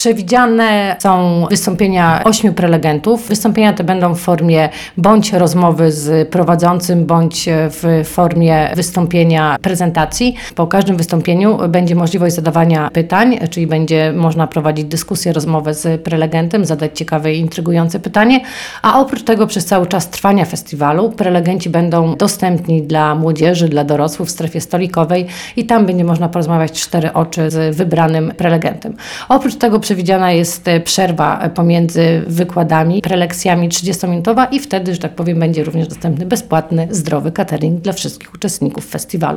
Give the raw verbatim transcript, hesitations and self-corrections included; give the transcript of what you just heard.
Przewidziane są wystąpienia ośmiu prelegentów. Wystąpienia te będą w formie bądź rozmowy z prowadzącym, bądź w formie wystąpienia prezentacji. Po każdym wystąpieniu będzie możliwość zadawania pytań, czyli będzie można prowadzić dyskusję, rozmowę z prelegentem, zadać ciekawe i intrygujące pytanie, a oprócz tego przez cały czas trwania festiwalu prelegenci będą dostępni dla młodzieży, dla dorosłych w strefie stolikowej i tam będzie można porozmawiać cztery oczy z wybranym prelegentem. Oprócz tego przewidziana jest przerwa pomiędzy wykładami, prelekcjami trzydziestominutowa i wtedy, że tak powiem, będzie również dostępny bezpłatny, zdrowy catering dla wszystkich uczestników festiwalu.